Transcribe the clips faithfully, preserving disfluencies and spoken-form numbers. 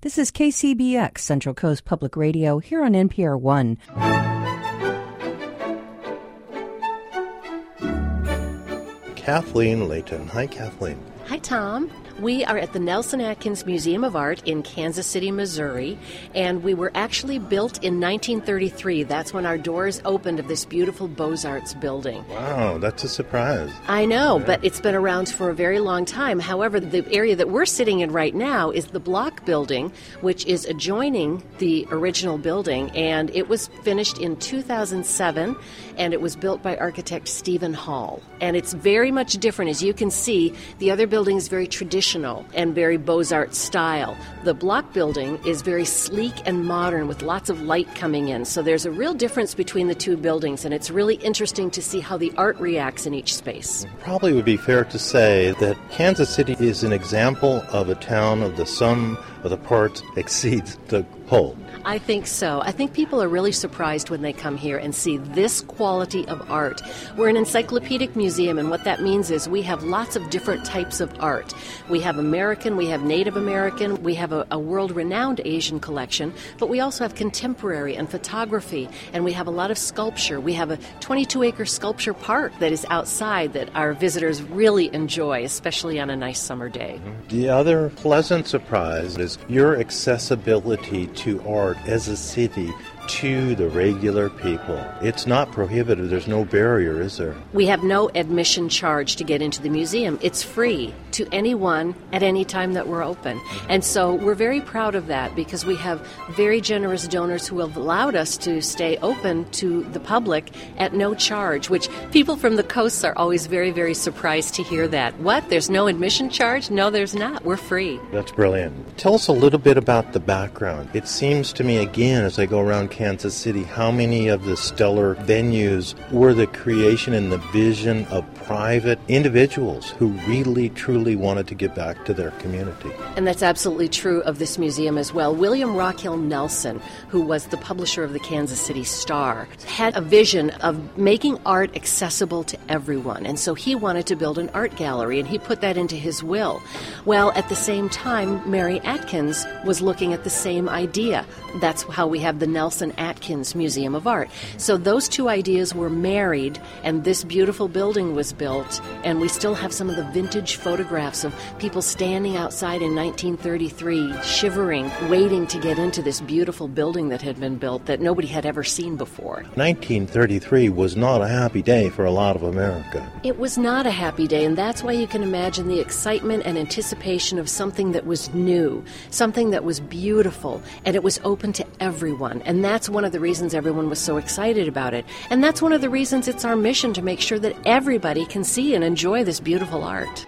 This is K C B X, Central Coast Public Radio, here on N P R one. Kathleen Layton. Hi, Kathleen. Hi, Tom. We are at the Nelson Atkins Museum of Art in Kansas City, Missouri, and we were actually built in nineteen thirty-three. That's when our doors opened of this beautiful Beaux-Arts building. Wow, that's a surprise. I know, yeah. But it's been around for a very long time. However, the area that we're sitting in right now is the Block Building, which is adjoining the original building, and it was finished in two thousand seven, and it was built by architect Stephen Hall. And it's very much different. As you can see, the other building is very traditional and very Beaux-Arts style. The Block Building is very sleek and modern with lots of light coming in. So there's a real difference between the two buildings, and it's really interesting to see how the art reacts in each space. Probably would be fair to say that Kansas City is an example of a town of the sum of the parts exceeds the whole. I think so. I think people are really surprised when they come here and see this quality of art. We're an encyclopedic museum, and what that means is we have lots of different types of art. We have American, we have Native American, we have a, a world-renowned Asian collection, but we also have contemporary and photography, and we have a lot of sculpture. We have a twenty-two acre sculpture park that is outside that our visitors really enjoy, especially on a nice summer day. The other pleasant surprise is your accessibility to art as a city to the regular people. It's not prohibited. There's no barrier, is there? We have no admission charge to get into the museum. It's free to anyone at any time that we're open. And so we're very proud of that because we have very generous donors who have allowed us to stay open to the public at no charge, which people from the coasts are always very, very surprised to hear that. What? There's no admission charge? No, there's not. We're free. That's brilliant. Tell us a little bit about the background. It seems to me, again, as I go around Kansas City, how many of the stellar venues were the creation and the vision of private individuals who really, truly wanted to give back to their community. And that's absolutely true of this museum as well. William Rockhill Nelson, who was the publisher of the Kansas City Star, had a vision of making art accessible to everyone. And so he wanted to build an art gallery, and he put that into his will. Well, at the same time, Mary Atkins was looking at the same idea. That's how we have the Nelson Atkins Museum of Art. So those two ideas were married, and this beautiful building was built, and we still have some of the vintage photographs of people standing outside in nineteen thirty-three, shivering, waiting to get into this beautiful building that had been built that nobody had ever seen before. nineteen thirty-three was not a happy day for a lot of America. It was not a happy day, and that's why you can imagine the excitement and anticipation of something that was new, something that was beautiful, and it was open to everyone. And that's one of the reasons everyone was so excited about it. And that's one of the reasons it's our mission to make sure that everybody can see and enjoy this beautiful art.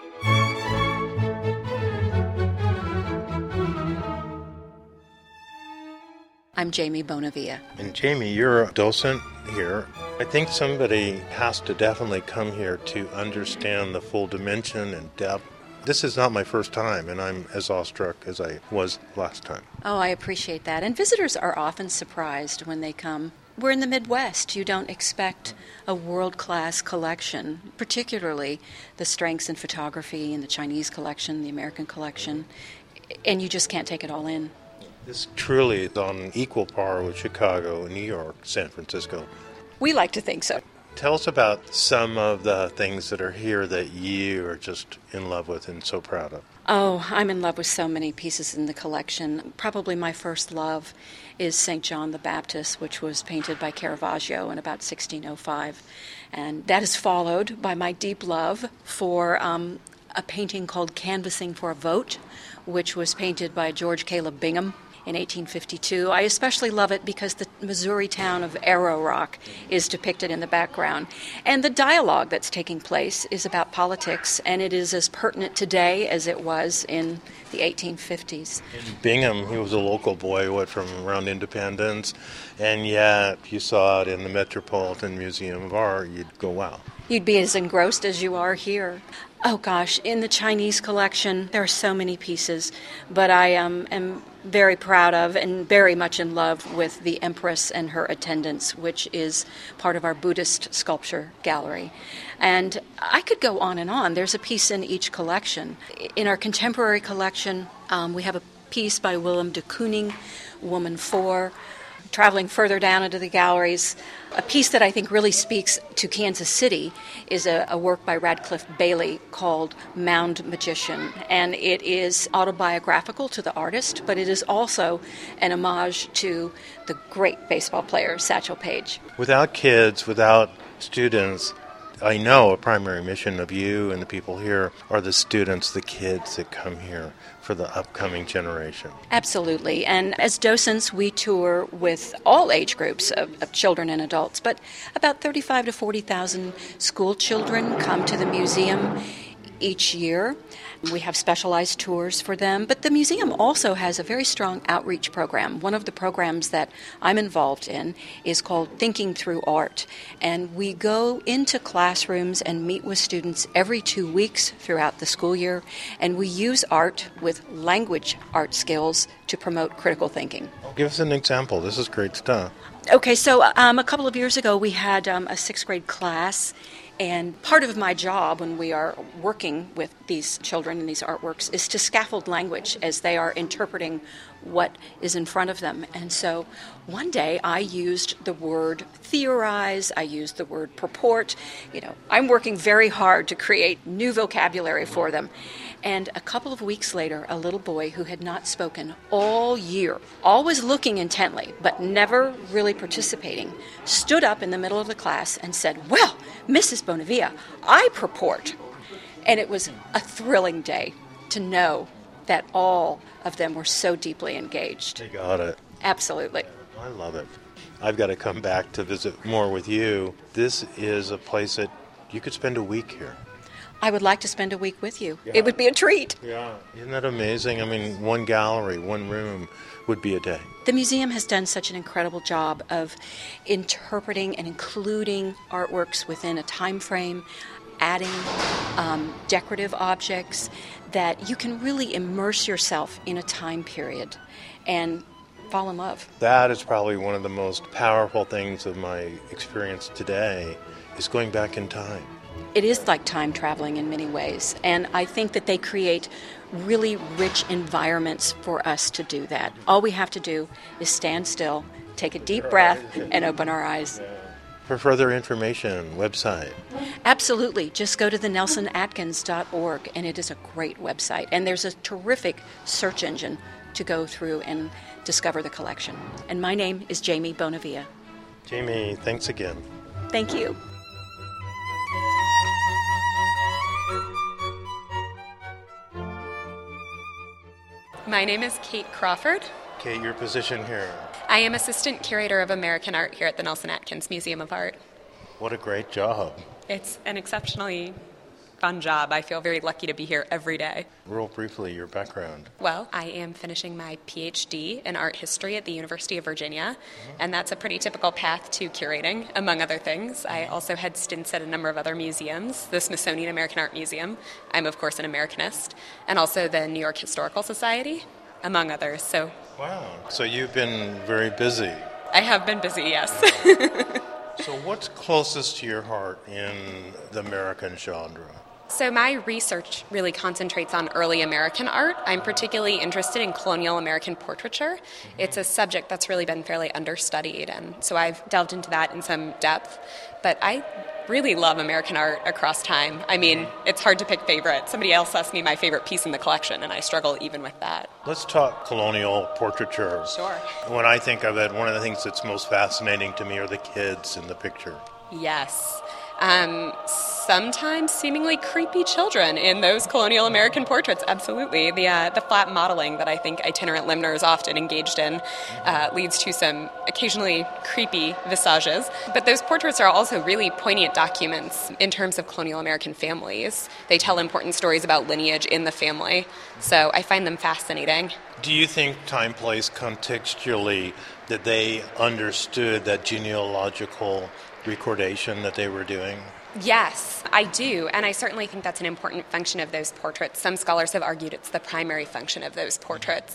I'm Jamie Bonavia. And Jamie, you're a docent here. I think somebody has to definitely come here to understand the full dimension and depth. This is not my first time, and I'm as awestruck as I was last time. Oh, I appreciate that. And visitors are often surprised when they come. We're in the Midwest. You don't expect a world-class collection, particularly the strengths in photography and the Chinese collection, the American collection, and you just can't take it all in. This truly is on equal par with Chicago, New York, San Francisco. We like to think so. Tell us about some of the things that are here that you are just in love with and so proud of. Oh, I'm in love with so many pieces in the collection. Probably my first love is Saint John the Baptist, which was painted by Caravaggio in about sixteen oh five. And that is followed by my deep love for um, a painting called Canvassing for a Vote, which was painted by George Caleb Bingham in eighteen fifty-two. I especially love it because the Missouri town of Arrow Rock is depicted in the background. And the dialogue that's taking place is about politics, and it is as pertinent today as it was in the eighteen fifties. In Bingham, he was a local boy, what, from around Independence, and yet if you saw it in the Metropolitan Museum of Art, you'd go, wow. You'd be as engrossed as you are here. Oh gosh, in the Chinese collection, there are so many pieces, but I um, am very proud of and very much in love with the Empress and her attendants, which is part of our Buddhist sculpture gallery. And I could go on and on. There's a piece in each collection. In our contemporary collection, um, we have a piece by Willem de Kooning, Woman four. Traveling further down into the galleries, a piece that I think really speaks to Kansas City is a, a work by Radcliffe Bailey called Mound Magician. And it is autobiographical to the artist, but it is also an homage to the great baseball player, Satchel Paige. Without kids, without students, I know a primary mission of you and the people here are the students, the kids that come here for the upcoming generation. Absolutely. And as docents, we tour with all age groups of, of children and adults, but about thirty-five to forty thousand school children come to the museum each year. We have specialized tours for them, but the museum also has a very strong outreach program. One of the programs that I'm involved in is called Thinking Through Art, and we go into classrooms and meet with students every two weeks throughout the school year, and we use art with language art skills to promote critical thinking. Give us an example. This is great stuff. Okay, so um, a couple of years ago we had um, a sixth grade class. And part of my job when we are working with these children and these artworks is to scaffold language as they are interpreting what is in front of them. And so one day I used the word theorize, I used the word purport. You know, I'm working very hard to create new vocabulary for them. And a couple of weeks later, a little boy who had not spoken all year, always looking intently, but never really participating, stood up in the middle of the class and said, "Well, Missus Bonavia, I purport." And it was a thrilling day to know that all of them were so deeply engaged. They got it. Absolutely. I love it. I've got to come back to visit more with you. This is a place that you could spend a week here. I would like to spend a week with you. Yeah. It would be a treat. Yeah. Isn't that amazing? I mean, one gallery, one room would be a day. The museum has done such an incredible job of interpreting and including artworks within a time frame, adding um, decorative objects, that you can really immerse yourself in a time period and fall in love. That is probably one of the most powerful things of my experience today, is going back in time. It is like time traveling in many ways, and I think that they create really rich environments for us to do that. All we have to do is stand still, take a deep breath, and open our eyes. For further information, website. Absolutely. Just go to the nelson atkins dot org, and it is a great website. And there's a terrific search engine to go through and discover the collection. And my name is Jamie Bonavia. Jamie, thanks again. Thank you. My name is Kate Crawford. Kate, your position here. I am Assistant Curator of American Art here at the Nelson Atkins Museum of Art. What a great job. It's an exceptionally fun job. I feel very lucky to be here every day. Real briefly, your background. Well, I am finishing my P H D in art history at the University of Virginia, mm-hmm. and that's a pretty typical path to curating, among other things. I also had stints at a number of other museums, the Smithsonian American Art Museum. I'm, of course, an Americanist, and also the New York Historical Society, among others. So, wow. So you've been very busy. I have been busy, yes. So what's closest to your heart in the American genre? So my research really concentrates on early American art. I'm particularly interested in colonial American portraiture. It's a subject that's really been fairly understudied, and so I've delved into that in some depth. But I really love American art across time. I mean, it's hard to pick favorites. Somebody else asked me my favorite piece in the collection, and I struggle even with that. Let's talk colonial portraiture. Sure. When I think of it, one of the things that's most fascinating to me are the kids in the picture. Yes. Um, sometimes seemingly creepy children in those colonial American portraits, absolutely. The uh, the flat modeling that I think itinerant limners often engaged in uh, leads to some occasionally creepy visages. But those portraits are also really poignant documents in terms of colonial American families. They tell important stories about lineage in the family, so I find them fascinating. Do you think time, place, contextually, that they understood that genealogical recordation that they were doing? Yes, I do, and I certainly think that's an important function of those portraits. Some scholars have argued it's the primary function of those portraits.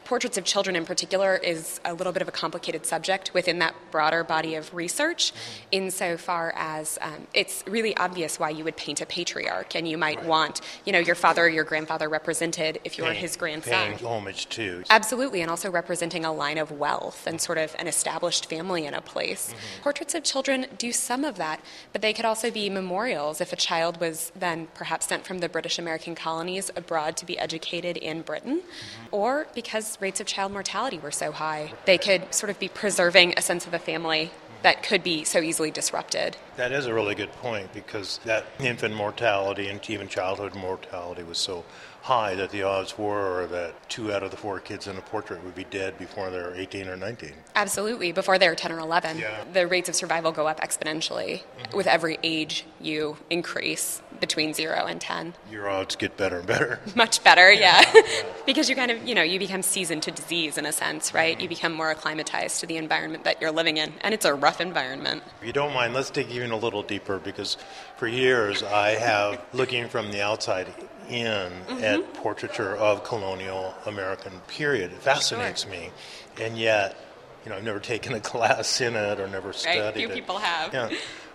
portraits of children in particular is a little bit of a complicated subject within that broader body of research, insofar as um, it's really obvious why you would paint a patriarch, and you might right. want, you know, your father or your grandfather represented if you're paying, his grandson. Paying homage too. Absolutely, and also representing a line of wealth and sort of an established family in a place. Mm-hmm. Portraits of children do some of that, but they could also be memorials if a child was then perhaps sent from the British American colonies abroad to be educated in Britain, mm-hmm. or because rates of child mortality were so high. They could sort of be preserving a sense of a family that could be so easily disrupted. That is a really good point, because that infant mortality and even childhood mortality was so high that the odds were that two out of the four kids in a portrait would be dead before they're eighteen or nineteen. Absolutely, before they're ten or eleven. Yeah. The rates of survival go up exponentially mm-hmm. with every age you increase between zero and ten. Your odds get better and better. Much better, yeah. Because you kind of, you know, you become seasoned to disease in a sense, right? Mm-hmm. You become more acclimatized to the environment that you're living in, and it's a rough environment. If you don't mind, let's dig even a little deeper, because for years I have, looking from the outside in mm-hmm. at portraiture of colonial American period. It fascinates sure. me, and yet, you know, I've never taken a class in it or never studied right. Few it. people have. Yeah.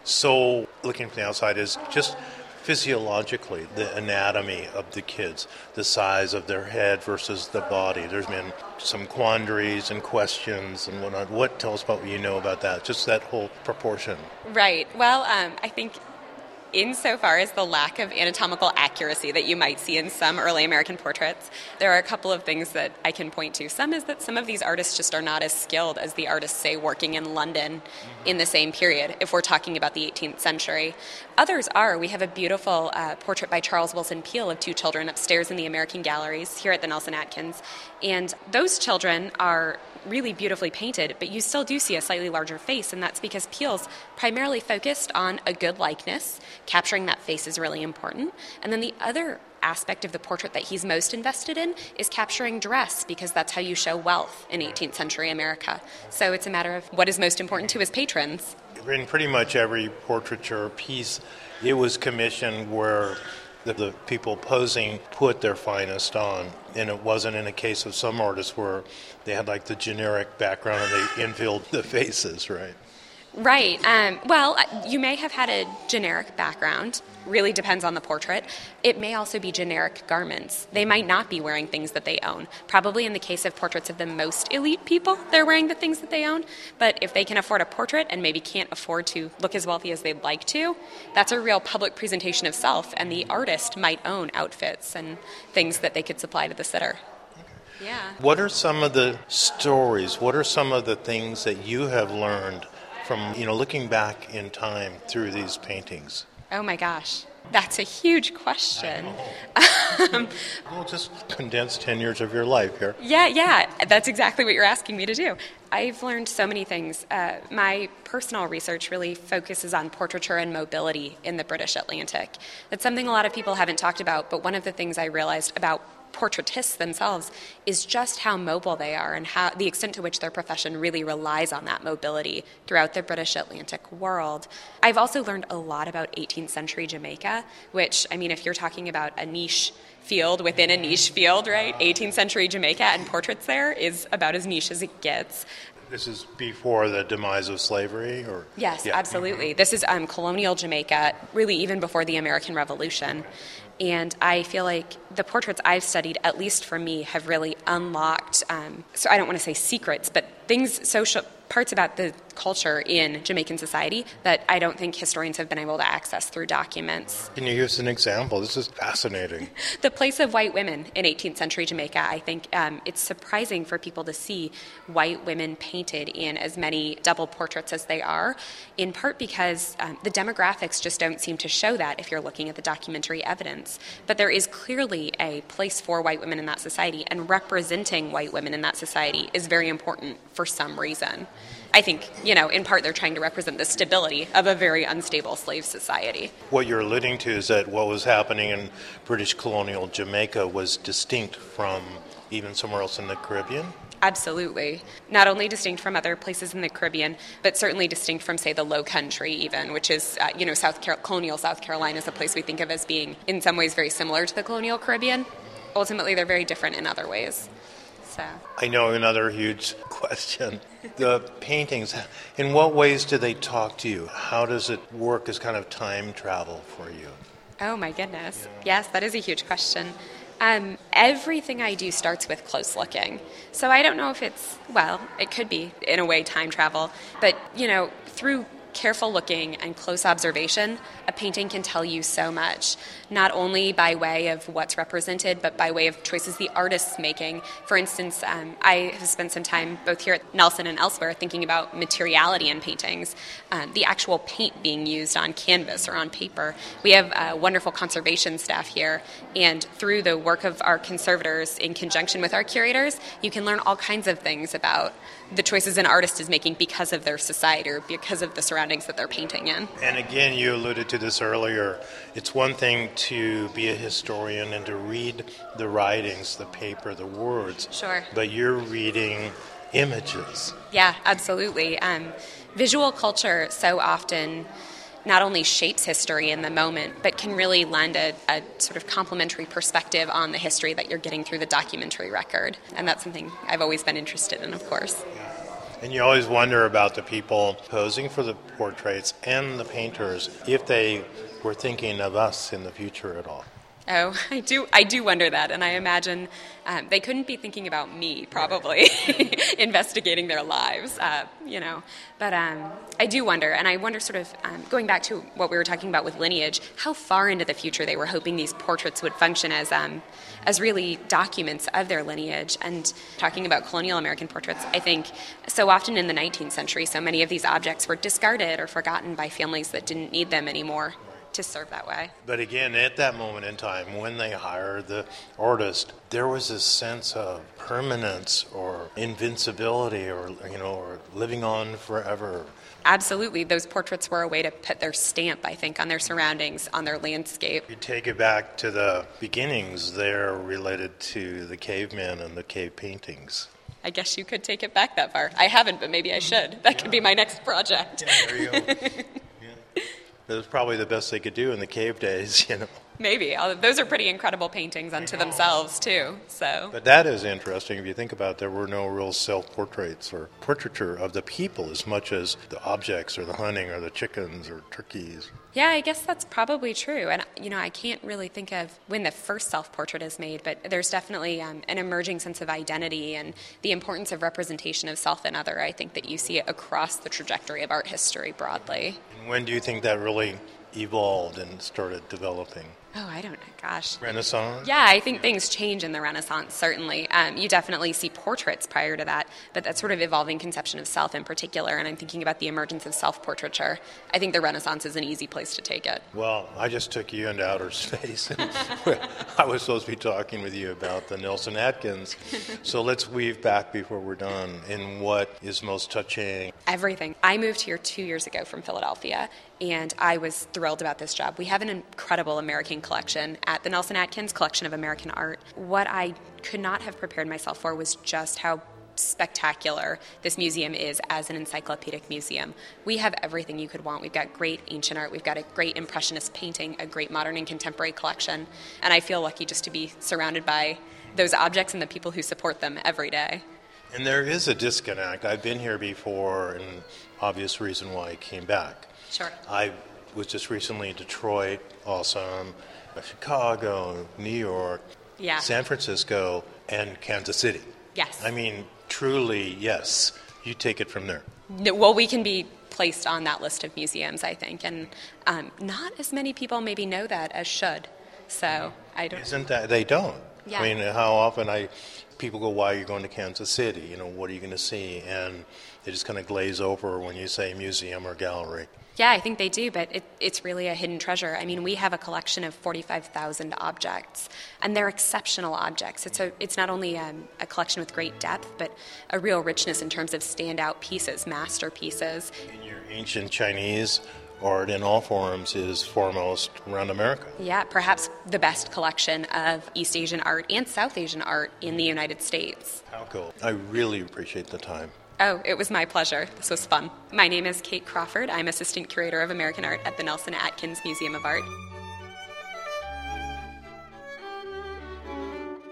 So looking from the outside is just physiologically the anatomy of the kids, the size of their head versus the body. There's been some quandaries and questions and whatnot. What tell us about what you know about that? Just that whole proportion. Right. Well, um, I think insofar as the lack of anatomical accuracy that you might see in some early American portraits, there are a couple of things that I can point to. Some is that some of these artists just are not as skilled as the artists, say, working in London in the same period, if we're talking about the eighteenth century. Others are. We have a beautiful uh, portrait by Charles Willson Peale of two children upstairs in the American Galleries here at the Nelson Atkins. And those children are really beautifully painted, but you still do see a slightly larger face, and that's because Peale's primarily focused on a good likeness. Capturing that face is really important. And then the other aspect of the portrait that he's most invested in is capturing dress, because that's how you show wealth in eighteenth century America. So it's a matter of what is most important to his patrons. In pretty much every portraiture piece, it was commissioned where the, the people posing put their finest on. And it wasn't in a case of some artists where they had like the generic background and they infilled the faces, right? Right. Um, well, you may have had a generic background. Really depends on the portrait. It may also be generic garments. They might not be wearing things that they own. Probably in the case of portraits of the most elite people, they're wearing the things that they own. But if they can afford a portrait and maybe can't afford to look as wealthy as they'd like to, that's a real public presentation of self, and the artist might own outfits and things that they could supply to the sitter. Yeah. What are some of the stories? What are some of the things that you have learned from, you know, looking back in time through these paintings? Oh my gosh, that's a huge question. um, we'll just condense ten years of your life here. Yeah, yeah, that's exactly what you're asking me to do. I've learned so many things. Uh, my personal research really focuses on portraiture and mobility in the British Atlantic. That's something a lot of people haven't talked about, but one of the things I realized about portraitists themselves is just how mobile they are and how the extent to which their profession really relies on that mobility throughout the British Atlantic world. I've also learned a lot about eighteenth century Jamaica, which, I mean, if you're talking about a niche field within a niche field, right? eighteenth century Jamaica and portraits there is about as niche as it gets. This is before the demise of slavery? Or Yes, yeah. absolutely. This is um, colonial Jamaica, really even before the American Revolution. And I feel like the portraits I've studied, at least for me, have really unlocked, um, so I don't want to say secrets, but things, social parts about the culture in Jamaican society that I don't think historians have been able to access through documents. Can you give us an example? This is fascinating. The place of white women in eighteenth century Jamaica, I think um, it's surprising for people to see white women painted in as many double portraits as they are, in part because um, the demographics just don't seem to show that if you're looking at the documentary evidence. But there is clearly a place for white women in that society, and representing white women in that society is very important for some reason. I think, you know, in part they're trying to represent the stability of a very unstable slave society. What you're alluding to is that what was happening in British colonial Jamaica was distinct from even somewhere else in the Caribbean? Absolutely. Not only distinct from other places in the Caribbean, but certainly distinct from, say, the Low Country even, which is, uh, you know, South Car- colonial South Carolina is a place we think of as being in some ways very similar to the colonial Caribbean. Ultimately, they're very different in other ways. So I know another huge question. The paintings, in what ways do they talk to you? How does it work as kind of time travel for you? Oh my goodness. Yes, that is a huge question. Um, everything I do starts with close looking. So I don't know if it's, well, it could be in a way time travel, but you know, through careful looking and close observation, a painting can tell you so much, not only by way of what's represented, but by way of choices the artist's making. For instance, um, I have spent some time both here at Nelson and elsewhere thinking about materiality in paintings, um, the actual paint being used on canvas or on paper. We have a wonderful conservation staff here, and through the work of our conservators in conjunction with our curators, you can learn all kinds of things about the choices an artist is making because of their society or because of the surroundings that they're painting in. And again, you alluded to this earlier. It's one thing to be a historian and to read the writings, the paper, the words. Sure. But you're reading images. Yeah, absolutely. Um, visual culture so often not only shapes history in the moment, but can really lend a, a sort of complementary perspective on the history that you're getting through the documentary record. And that's something I've always been interested in, of course. And you always wonder about the people posing for the portraits and the painters, if they were thinking of us in the future at all. Oh, I do I do wonder that, and I imagine um, they couldn't be thinking about me, probably, investigating their lives, uh, you know. But um, I do wonder, and I wonder sort of, um, going back to what we were talking about with lineage, how far into the future they were hoping these portraits would function as um, as really documents of their lineage. And talking about colonial American portraits, I think so often in the nineteenth century, so many of these objects were discarded or forgotten by families that didn't need them anymore to serve that way. But again, at that moment in time, when they hired the artist, there was this sense of permanence or invincibility or, you know, or living on forever. Absolutely. Those portraits were a way to put their stamp, I think, on their surroundings, on their landscape. You take it back to the beginnings there related to the cavemen and the cave paintings. I guess you could take it back that far. I haven't, but maybe I should. That could be my next project. Yeah, there you go. It was probably the best they could do in the cave days, you know. Maybe. Those are pretty incredible paintings unto themselves, too. So. But that is interesting. If you think about it, there were no real self-portraits or portraiture of the people as much as the objects or the hunting or the chickens or turkeys. Yeah, I guess that's probably true. And, you know, I can't really think of when the first self-portrait is made, but there's definitely um, an emerging sense of identity and the importance of representation of self and other. I think that you see it across the trajectory of art history broadly. And when do you think that really evolved and started developing? Oh, I don't know. Gosh. Renaissance? Yeah, I think things change in the Renaissance, certainly. Um, you definitely see portraits prior to that, but that sort of evolving conception of self in particular, and I'm thinking about the emergence of self-portraiture. I think the Renaissance is an easy place to take it. Well, I just took you into outer space. I was supposed to be talking with you about the Nelson Atkins. So let's weave back before we're done in what is most touching. Everything. I moved here two years ago from Philadelphia, and I was thrilled about this job. We have an incredible American collection at the Nelson Atkins Collection of American Art. What I could not have prepared myself for was just how spectacular this museum is as an encyclopedic museum. We have everything you could want. We've got great ancient art, we've got a great impressionist painting, a great modern and contemporary collection, and I feel lucky just to be surrounded by those objects and the people who support them every day. And there is a disconnect. I've been here before, and obvious reason why I came back. Sure. I was just recently in Detroit, awesome, Chicago, New York, yeah. San Francisco, and Kansas City. Yes. I mean, truly, yes. You take it from there. No, well, we can be placed on that list of museums, I think, and um, not as many people maybe know that as should. So I don't. Isn't that they don't? Yeah. I mean, how often I people go, "Why are you going to Kansas City? You know, what are you going to see?" And they just kind of glaze over when you say museum or gallery. Yeah, I think they do, but it, it's really a hidden treasure. I mean, we have a collection of forty-five thousand objects, and they're exceptional objects. It's a, it's not only um, a collection with great depth, but a real richness in terms of standout pieces, masterpieces. And your ancient Chinese art in all forms is foremost around America. Yeah, perhaps the best collection of East Asian art and South Asian art in the United States. How cool. I really appreciate the time. Oh, it was my pleasure. This was fun. My name is Kate Crawford. I'm Assistant Curator of American Art at the Nelson Atkins Museum of Art.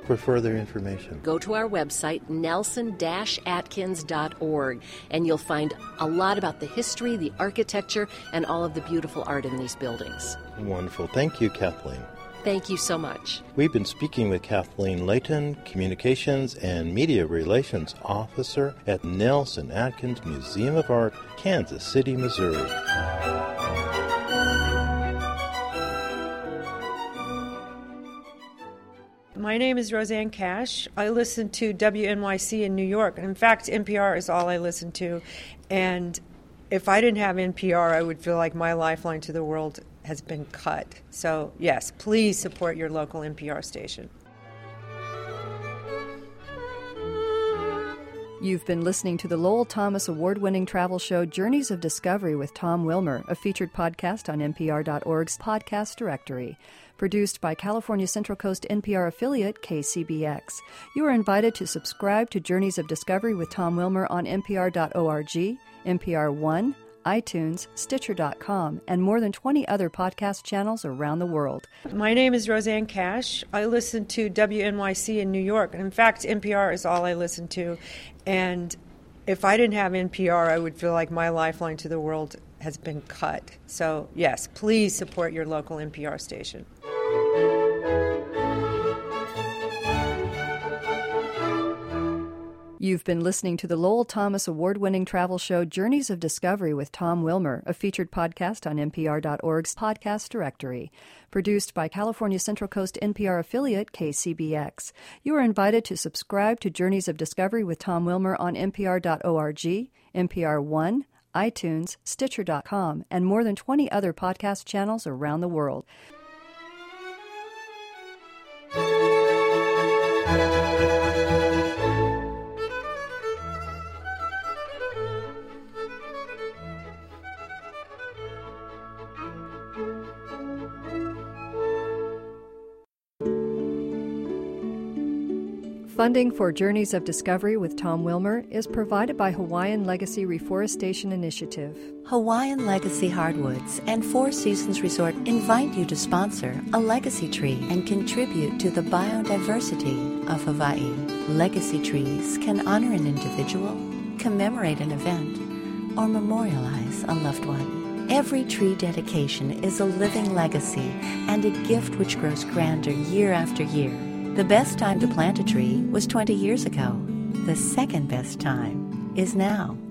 for further information? Go to our website, nelson dash atkins dot org, and you'll find a lot about the history, the architecture, and all of the beautiful art in these buildings. Wonderful. Thank you, Kathleen. Thank you so much. We've been speaking with Kathleen Layton, Communications and Media Relations Officer at Nelson Atkins Museum of Art, Kansas City, Missouri. My name is Roseanne Cash. I listen to W N Y C in New York. In fact, N P R is all I listen to. And if I didn't have N P R, I would feel like my lifeline to the world has been cut. So, yes, please support your local N P R station. You've been listening to the Lowell Thomas award-winning travel show Journeys of Discovery with Tom Wilmer, a featured podcast on N P R dot org's podcast directory. Produced by California Central Coast N P R affiliate K C B X. You are invited to subscribe to Journeys of Discovery with Tom Wilmer on N P R dot org, N P R One, iTunes, Stitcher dot com, and more than twenty other podcast channels around the world. My name is Roseanne Cash. I listen to W N Y C in New York. In fact, N P R is all I listen to. And if I didn't have N P R, I would feel like my lifeline to the world has been cut. So, yes, please support your local N P R station. You've been listening to the Lowell Thomas award-winning travel show Journeys of Discovery with Tom Wilmer, a featured podcast on N P R dot org's podcast directory. Produced by California Central Coast N P R affiliate K C B X. You are invited to subscribe to Journeys of Discovery with Tom Wilmer on N P R dot org, N P R One, iTunes, Stitcher dot com, and more than twenty other podcast channels around the world. Funding for Journeys of Discovery with Tom Wilmer is provided by Hawaiian Legacy Reforestation Initiative. Hawaiian Legacy Hardwoods and Four Seasons Resort invite you to sponsor a legacy tree and contribute to the biodiversity of Hawaii. Legacy trees can honor an individual, commemorate an event, or memorialize a loved one. Every tree dedication is a living legacy and a gift which grows grander year after year. The best time to plant a tree was twenty years ago. The second best time is now.